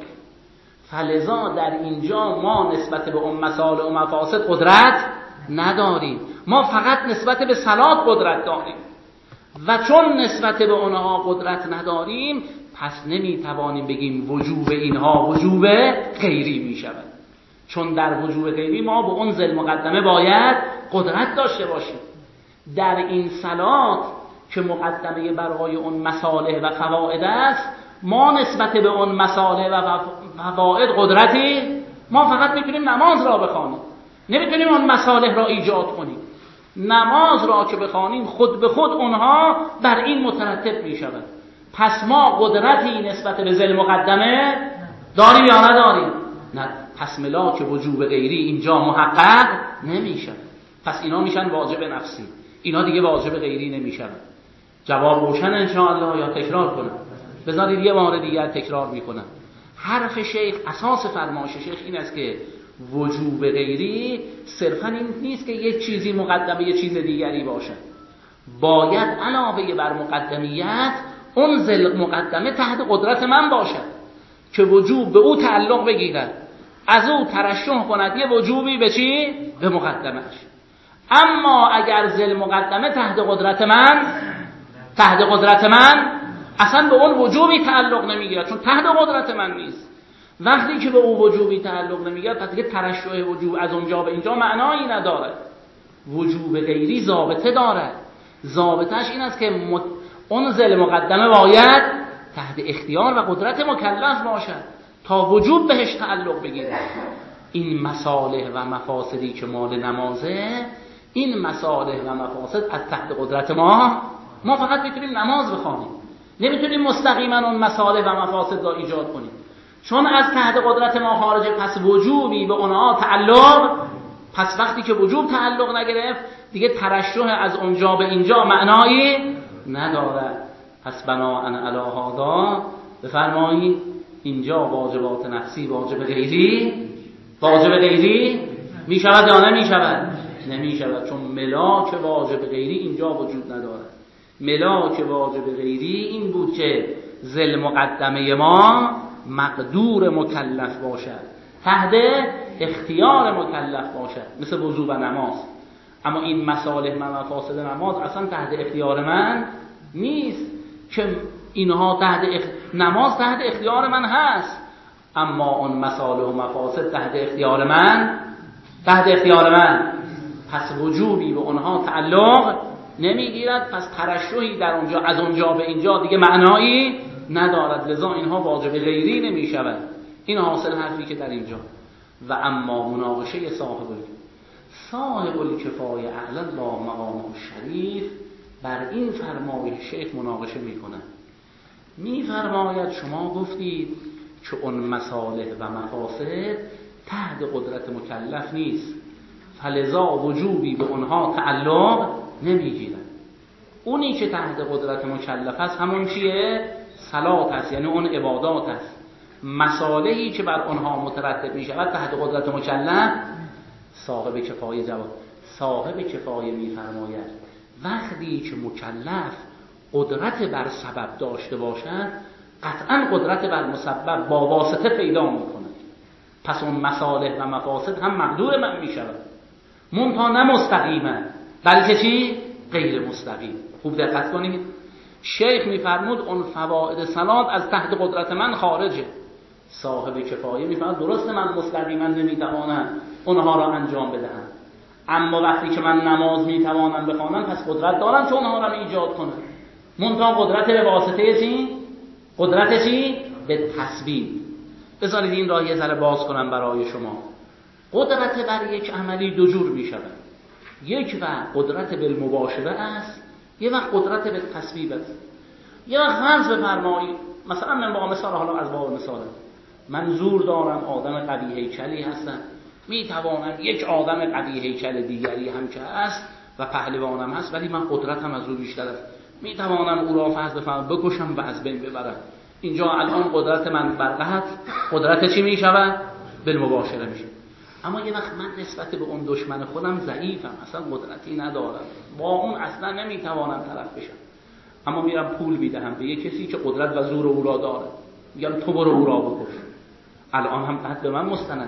فلذا در اینجا ما نسبت به اون مصالح و مفاسد قدرت نداریم، ما فقط نسبت به صلات قدرت داریم. و چون نسبت به اونها قدرت نداریم، پس نمیتوانیم بگیم وجوب اینها وجوب غیری می شود. چون در وجوب غیری ما به اون ذل مقدمه باید قدرت داشته باشیم. در این صلات که مقدمه برای اون مصالح و فواید است، ما نسبت به اون مصالح و فواید قدرتی، ما فقط میتونیم نماز را بخوانیم، نمیتونیم اون مصالح را ایجاد کنیم. نماز را که بخوانیم خود به خود اونها بر این مترتب میشود. پس ما قدرتی نسبت به ذل مقدمه داریم یا نداریم؟ نه. پس ملاک وجوب غیری اینجا محقق نمیشه. پس اینا میشن واجب نفسی، اینا دیگه واجب غیری نمیشن. جواب روشن انشاءالله یا تکرار کنم؟ بذارید یه بار دیگر تکرار میکنم. حرف شیخ، اساس فرمایش شیخ این است که وجوب غیری صرفا این نیست که یک چیزی مقدمه یه چیز دیگری باشه، باید علاوه بر مقدمیت اون مقدمه تحت قدرت من باشد که وجوب به او تعلق بگیرد، از او ترشح کند یه وجوبی به چی؟ به مقدمهش. اما اگر ذل مقدمه تحت قدرت من اصلا به اون وجوبی تعلق نمیگیرد، چون تحت قدرت من نیست. وقتی که به او وجوبی تعلق نمیگیرد پس دیگه ترشح وجوب از اونجا به اینجا معنایی ندارد. وجوب غیری ضابطه دارد، ضابطهش این است که اون ذل مقدمه باید تحت اختیار و قدرت مکلف باشد تا وجوب بهش تعلق بگیرد. این مصالح و مفاسدی که مال نمازه، این مصالح و مفاسد از تحت قدرت ما فقط میتونیم نماز بخوانیم، نمیتونیم مستقیما اون مصالح و مفاسد را ایجاد کنیم، چون از تحت قدرت ما خارجه. پس وجوبی به اونها تعلق، پس وقتی که وجوب تعلق نگرفت دیگه ترشح از اونجا به اینجا معنایی ندارد. پس بناءً علی هذا بفرمایید اینجا واجبات نفسی واجب غیری می شود یا نمی شود؟ نمی شود، چون ملاک واجب غیری اینجا وجود ندارد. ملاک واجب غیری این بود که ذل مقدمه ما مقدور مکلف باشد، تحت اختیار مکلف باشد، مثل وضو و نماز. اما این مصالح و مفاسد نماز اصلا تحت اختیار من نیست که اینها نماز تحت اختیار من هست، اما اون مصالح و مفاسد تحت اختیار من پس وجوبی به اونها تعلق نمیگیرد، پس ترشحی در اونجا از اونجا به اینجا دیگه معنایی ندارد، لذا اینها واجب غیری نمی شود. این حاصل حرفی که در اینجا. و اما مناقشه صاحب الکفایه اعلی با مقام شریف بر این فرمایش شیخ مناقشه میفرماید شما گفتید که اون مصالح و مفاسد تحت قدرت مکلف نیست، فلذا وجوبی به اونها تعلق نمیگیرد. اونی که تحت قدرت مکلف است همون چیه؟ صلات است، یعنی اون عبادات است. مصالحی که بر اونها مترتب می شود تحت قدرت مکلف صاحب کفایه جواب. صاحب کفایه میفرماید وقتی که مکلف قدرت بر سبب داشته باشد قطعا قدرت بر مسبب با واسطه پیدا میکنه، پس اون مصالح و مفاسد هم مقدور من میشود، منتها نه مستقیما بلکه چی؟ غیر مستقیم. خوب دقت کنید، شیخ میفرمود اون فواید صلات از تحت قدرت من خارجه. صاحب کفایه میفرماد درسته من مستقیما نمیتوانم اونها را انجام بدهم، اما وقتی که من نماز میتوانم بخوانم پس قدرت دارم که اونها را ایجاد کنم، منتها قدرت به واسطه چی؟ قدرت چی؟ به تسبیح. بذارید این را یه ذره باز کنم برای شما. قدرت بر یک عملی دو جور می شود. یک وقت قدرت بالمباشره است، یک وقت قدرت به تسبیح است. یک وقت فرض بفرمایید مثلا من با مثال، حالا از باب مثال، من زور دارم، آدم قوی هیکلی هستم، می توانم یک آدم قوی هیکل دیگری هم که است و پهلوانم هست ولی من قدرتم از او بیشتر است، می توانم او را فرض بفرمایید بکشم و از بین ببرم. اینجا الان قدرت من برقت قدرت چی می شود؟ بالمباشره می شود. اما یه وقت من نسبت به اون دشمن خودم ضعیفم، اصلا قدرتی ندارم، با اون اصلا نمیتوانم طرف بشم، اما میرم پول میدهم به یک کسی که قدرت و زور او را داره، میگم تو برو او را بکش، الان هم قد به من مستنده،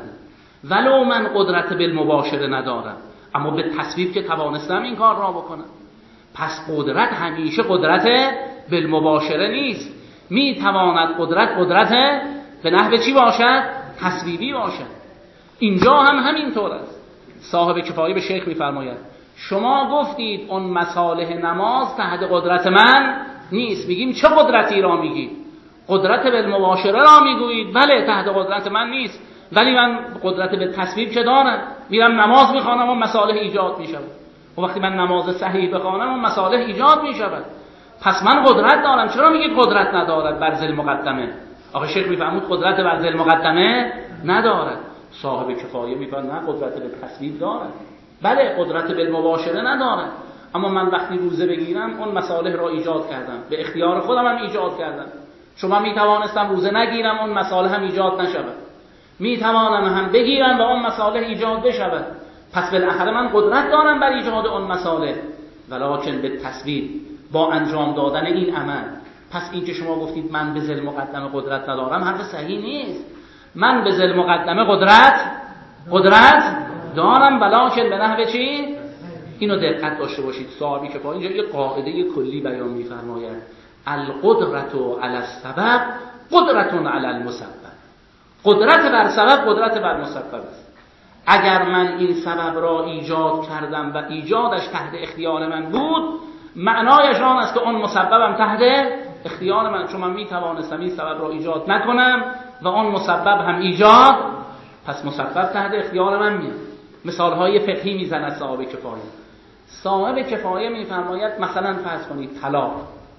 ولو من قدرت بالمباشره ندارم اما به تصویب که توانستم این کار را بکنم. پس قدرت همیشه قدرت بالمباشره نیست، میتواند قدرت به نحو چی باشد؟ تصویبی باشد. اینجا هم همینطور است. صاحب کفایه به شیخ میفرماید شما گفتید اون مصالح نماز تحت قدرت من نیست. میگیم چه قدرتی را میگید؟ قدرت بالمباشره را میگویید؟ بله تحت قدرت من نیست، ولی من قدرت به تصویب چه دارم؟ میرم نماز میخوانم و مصالح ایجاد میشود. و وقتی من نماز صحیح بخوانم و مصالح ایجاد میشود. پس من قدرت دارم. چرا میگید قدرت ندارد بر ذل مقدمه؟ آخه شیخ میفرمود قدرت بر ذل مقدمه ندارد. صاحب کفایه میفرماید نه، قدرت به تصویب دارد. بله قدرت بالمباشره ندارد، اما من وقتی روزه بگیرم اون مصالح را ایجاد کردم، به اختیار خودم هم ایجاد کردم. شما می توانستم روزه نگیرم اون مسائل هم ایجاد نشود، می توانم هم بگیرم و اون مسائل ایجاد بشود. پس بالاخره من قدرت دارم بر ایجاد اون مسائل، ولکن به تصویر با انجام دادن این عمل. پس این که شما گفتید من به ذل مقدمه قدرت ندارم، حرف صحیح نیست. من به ذل مقدمه قدرت دارم، ولکن به نحو چی؟ اینو دقت داشته باشید. صاحبی که با اینجا یه قاعده کلی بیان می‌فرماید: القدرت علی السبب قدرت علی المسبب. قدرت بر سبب قدرت بر مسبب است. اگر من این سبب را ایجاد کردم و ایجادش تحت اختیار من بود، معنایش آن است که اون مسببم تحت اختیار من، چون من میتوانستم این سبب را ایجاد نکنم و اون مسبب هم ایجاد، پس مسبب تحت اختیار من میاد. مثالهای فقهی میزند صاحب کفایه. صاحب کفایه میفرماید مثلا فرض کنید طلاق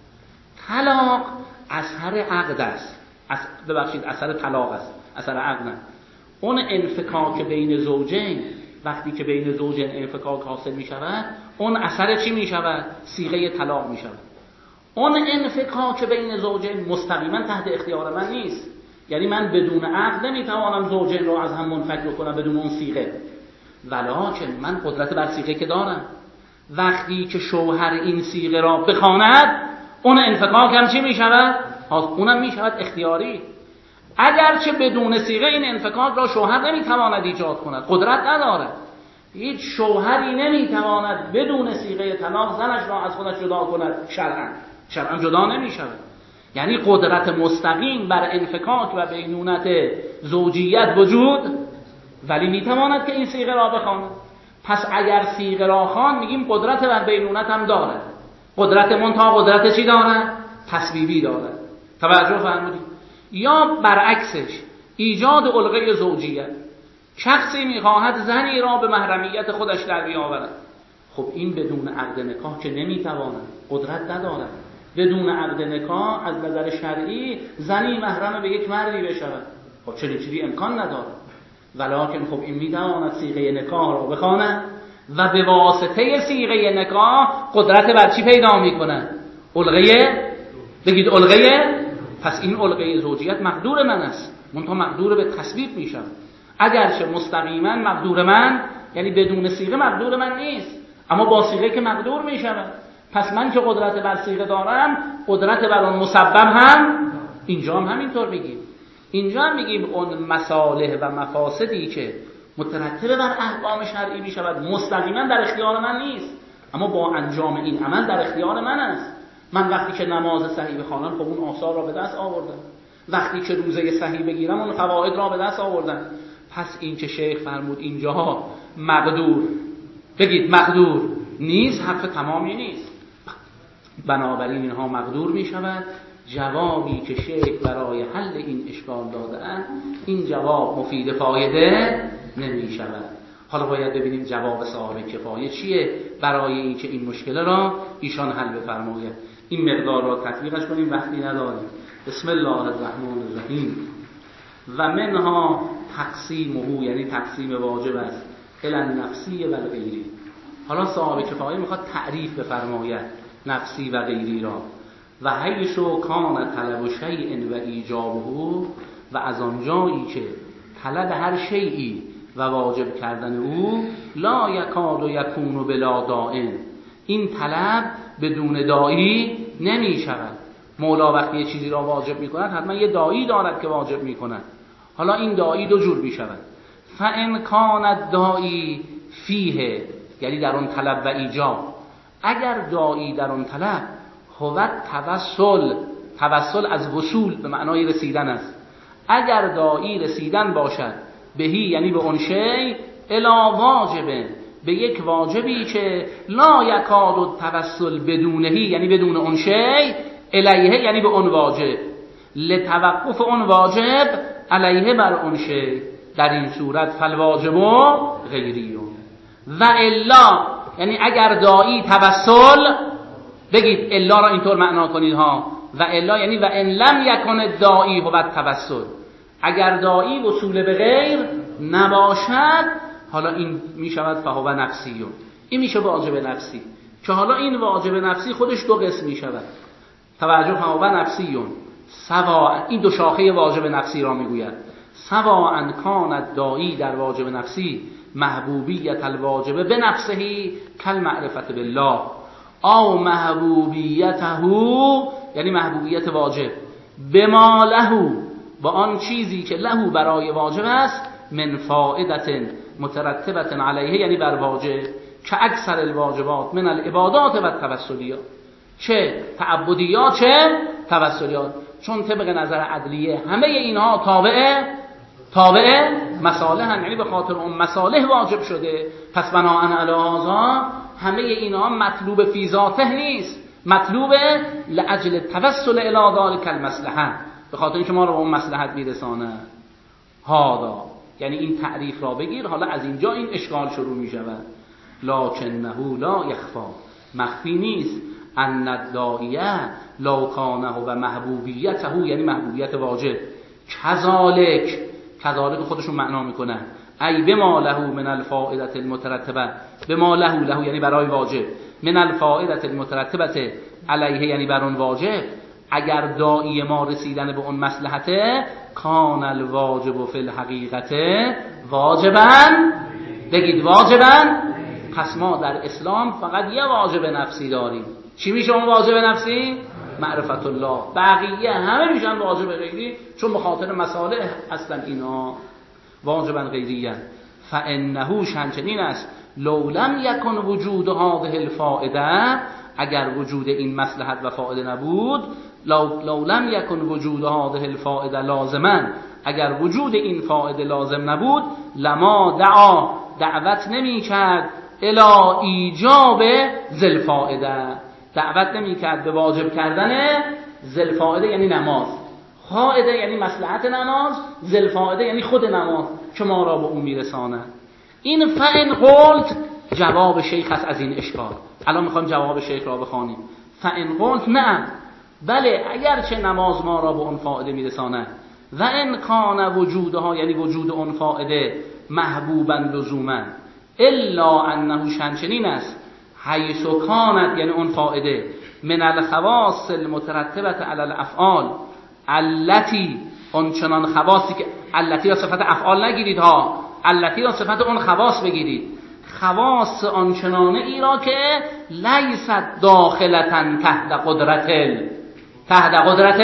اثر عقد است، اثر طلاق است، اثر عقد نه. اون انفکاک بین زوجین، وقتی که بین زوجین انفکاک حاصل می شود، اون اثر چی می شود؟ صیغه طلاق می شود. اون انفکاک بین زوجین مستقیما تحت اختیار من نیست، یعنی من بدون عقد نمی توانم زوجین رو از هم منفک کنم بدون اون صیغه، ولکن من قدرت بر صیغه که دارم. وقتی که شوهر این صیغه را بخواند، اون انفکاک هم چی می شود؟ اونم می شود اختیاری. اگرچه بدون صیغه این انفکاک را شوهر نمیتواند ایجاد کند، قدرت ندارد. هیچ شوهری نمیتواند بدون صیغه طلاق زنش را از خودش جدا کند. شرعاً جدا نمیشود. یعنی قدرت مستقیم بر انفکاک و بینونت زوجیت وجود، ولی میتواند که این صیغه را بخواند. پس اگر صیغه را خوان، میگیم قدرت بر بینونت هم دارد. قدرت منتها قدرت چی دارد؟ تصویبی دارد. توجه فرمودید؟ یا برعکسش ایجاد علقه زوجیت، شخصی میخواهد زنی را به محرمیت خودش در بیاورد. خب این بدون عقد نکاح که نمیتواند، قدرت ندارد. بدون عقد نکاح از نظر شرعی زنی محرم به یک مردی بشود، خب چنین چیزی امکان ندارد. ولکن خب این میتواند صیغه نکاح را بخواند و به واسطه صیغه نکاح قدرت بر چی پیدا میکند؟ علقه، بگید علقه. پس این علقه زوجیت مقدور من است، منتها مقدور به تصویب می شود. اگرچه مستقیما مقدور من، یعنی بدون صیغه مقدور من نیست، اما با صیغه که مقدور می شود. پس من که قدرت بر صیغه دارم، قدرت بر اون مسبب هم اینجا هم همینطور میگیم. اینجا هم میگیم اون مصالح و مفاسدی که مترتب بر احکام شرعی می شود مستقیما در اختیار من نیست، اما با انجام این عمل در اختیار من است. من وقتی که نماز صحیح بخوانم، خب اون آثار را به دست آوردم. وقتی که روزه صحیح بگیرم، اون فواید را به دست آوردم. پس این که شیخ فرمود اینجاها مقدور، بگید مقدور نیست، حرف تمامی نیست. بنابراین اینها مقدور می شود. جوابی که شیخ برای حل این اشکال دادن، این جواب مفید فایده نمی شود. حالا باید ببینیم جواب صاحب کفایه چیه برای این که این مشکل را ایشان حل بفرماید. این مقدار را تطبیقش کنیم، وقتی نداریم. بسم الله الرحمن الرحیم. و منها تقسیمه، یعنی تقسیم واجب است، الی النفسی و غیری. حالا صاحب کفایه میخواد تعریف بفرماید نفسی و غیری را. و حیث کان طلب شیء و ایجابه، و از آنجایی که طلب هر شیئی و واجب کردن او، لا یکاد یکون بلا داء، این طلب بدون داعی نمی شود. مولا وقتی یه چیزی را واجب می کند، حتما یه داعی دارد که واجب می کند. حالا این داعی دو جور می شود. فان کان داعی فیه، یعنی در اون طلب و ایجاب، اگر داعی در اون طلب هو توسل از وصول به معنای رسیدن است، اگر داعی رسیدن باشد بهی، یعنی به اون شی، الی واجبه، به یک واجبی که لا یکاد التوسل بدونهی، یعنی بدون اون شی، الیه، یعنی به اون واجب، لتوقف اون واجب علیه بر اون شی، در این صورت فالواجب غیریون. و الا، یعنی اگر داعی توسل، بگید الا را اینطور معنا کنید ها، و الا یعنی و ان لم یکن الداعی هو التوسل، اگر داعی وصول به غیر نباشد، حالا این می شود فهو نفسیون، این میشه واجب نفسی، که حالا این واجب نفسی خودش دو قسم می شود. توجه، فهو نفسیون سواء، این دو شاخه واجب نفسی را میگوید، سواء کانت داعی در واجب نفسی محبوبیت الواجب به نفسه کل معرفت بالله او محبوبیته، یعنی محبوبیت واجب بما له، با آن چیزی که له برای واجب است، من فائدت مترتبت علیه، یعنی بر واجب، که اکثر الواجبات من العبادات و التوسلیات، چه تعبدیات چه توسلیات، چون طبق نظر عدلیه همه اینها تابع مصالح، یعنی به خاطر اون مصالح واجب شده، پس بناء علی هذا همه اینها مطلوب فی ذاته نیست، مطلوب لاجل توسل الی ذلک المصلحه، به خاطر اینکه ما رو به اون مصلحت میرسانه. هذا یعنی این تعریف را بگیر. حالا از اینجا این اشکال شروع می شود. لکنه لا یخفا، مخفی نیست، ان الداعیه لو کانه و محبوبیته، یعنی محبوبیت واجب، کذالک خودشون معنا میکنن، ای بما له من الفائده المترتبه، بما له یعنی برای واجب، من الفائده المترتبه علیه یعنی بر اون واجب، اگر داعی ما رسیدن به اون مصلحته، کان الواجب فی الحقیقت واجبا، بگید واجبا، پس ما در اسلام فقط یه واجب نفسی داریم. چی میشه اون واجب نفسی؟ معرفت الله. بقیه همه میشن واجب غیری، چون به خاطر مصالح هستن اینا واجبا غیریه. فانه شنچنین است، لو لم یکن وجود هذه الفائده، اگر وجود این مصلحت و فائده نبود، لو لم یکن وجود هذه الفائده لازما، اگر وجود این فائده لازم نبود، لما دعوت نمی کرد الی ایجاب ذل فائده، دعوت نمی کرد به واجب کردن ذل فائده یعنی نماز، فائده یعنی مصلحت نماز، ذل فائده یعنی خود نماز که ما را به اون میرسانه. این فإن قلت جواب شیخ است از این اشکال. الان میخوایم جواب شیخ را بخوانیم. فإن قلت نه، بله اگرچه نماز ما را به اون فائده میرسانه، و ان کان وجودها یعنی وجود اون فائده محبوبا لزوما، الا انه شنچنین است، حیث کانت یعنی اون فائده من الخواص المترتبه علی الافعال التي، اون چنان خواصی که التي را صفت افعال نگیرید ها، التي را صفت اون خواص بگیرید، خواص آن چنانه ای را که لیست داخلتن تحت قدرت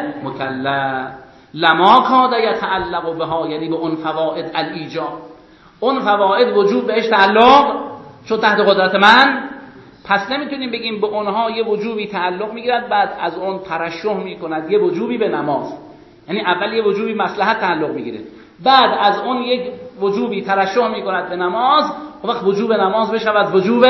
المکلف، لما کاد یتعلق بها، یعنی به اون فوائد الایجاب، اون فوائد وجوب بهش تعلق چون تحت قدرت من، پس نمیتونیم بگیم به اونها یه وجوبی تعلق میگیرد بعد از اون ترشح میکند یه وجوبی به نماز، یعنی اول یه وجوبی مصلحت تعلق میگیره، بعد از اون یک وجوبی ترشح میکند به نماز، وقت وجوب نماز بشود وجوب،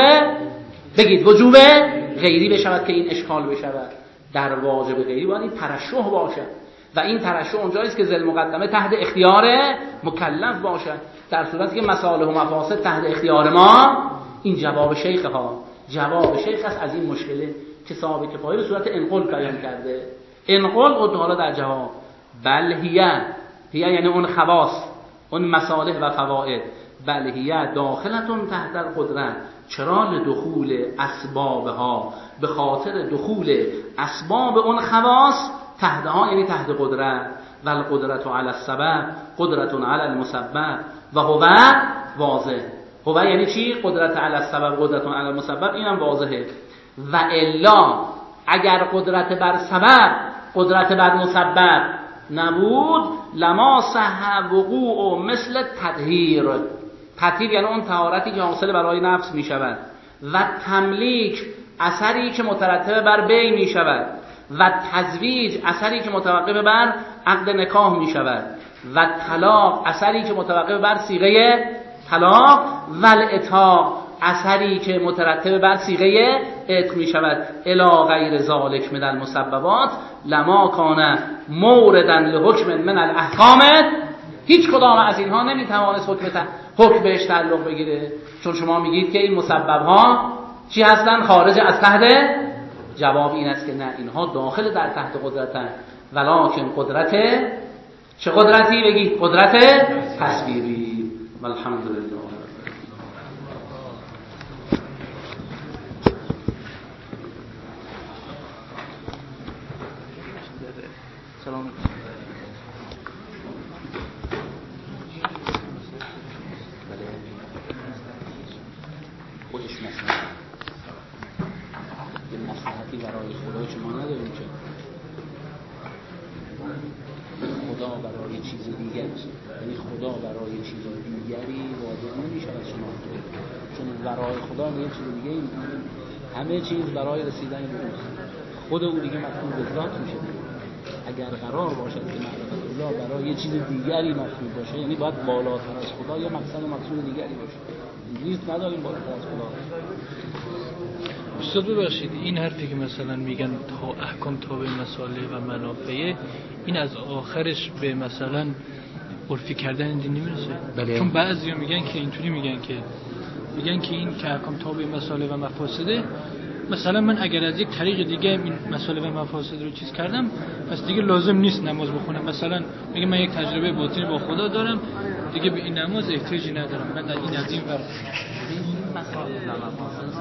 بگید وجوب غیری بشود که این اشکال بشود. در واجب غیری باید این ترشح باشد و این ترشح اونجاییست که ذل مقدمه تحت اختیار مکلف باشد، در صورتی که مصالح و مفاسد تحت اختیار ما. این جواب شیخ ها، جواب شیخ است از این مشکله که صاحب کفایه به صورت انقل بیان کرده. انقل قد حالا در جواب، بل هیه یعنی اون خواص، اون مصالح و فواید، بل هیه داخلتون تحت القدرت، چرا لدخول اسبابها، به خاطر دخول اسباب اون خواص تحتها یعنی تحت قدرت، و القدرت علی السبب قدرت علی المسبب و هو واضح. هو یعنی چی؟ قدرت علی السبب قدرت علی المسبب، اینم واضحه. و الا اگر قدرت بر سبب قدرت بر مسبب نبود، لما صح وقوع مثل تطهیر یعنی اون طهارتی که حاصل برای نفس می شود، و تملیک اثری که مترتب بر بیع می شود، و تزویج اثری که متوقف بر عقد نکاح می شود، و طلاق اثری که متوقف بر صیغه طلاق، و العتاق اثری که مترتب بر صیغه عتق می شود، الی غیر ذالک من المسببات، لما کان موردا لحکم من الاحکام، هیچ کدام از اینها نمیتوانست حکم بهش تعلق بگیره، چون شما میگید که این مسببها چی هستن؟ خارج از تحت. جواب این است که نه، اینها داخل در تحت قدرتن، ولکن قدرت چه قدرتی؟ بگید قدرت تصویری. والحمدلله. سلام. خودش مثلا یه مصلحتی برای خدا شما نداریم که خدا برای چیز دیگری، یعنی خدا برای چیز دیگری واجب نمیشه از شما، چون برای خدا یه چیز دیگه همه چیز برای رسیدن به اوست، خود او دیگه مفهوم به ذات میشه. اگر قرار باشد که معرفت الله برای یه چیز دیگری مفهوم باشه، یعنی باید بالاتر از خدا یا مقصد و مقصود دیگری باشه. نیست نداریم بالاتر از خدا. استاد ببخشید، این حرفی که مثلا میگن تا احکام تابع مصالح و منافعه، این از آخرش به مثلا عرفی کردن دین نمیرسه؟ بله. چون بعضیا میگن که اینطوری میگن که این که احکام تابع مصالح و مفاسده، مثلا من اگر از یک طریق دیگه این مصالح و مفاسد رو چیز کردم پس دیگه لازم نیست نماز بخونم. مثلا میگه من یک تجربه باطنی با خدا دارم دیگه به این نماز احتیاجی ندارم. من در این از این ور این مصالح و مفاسد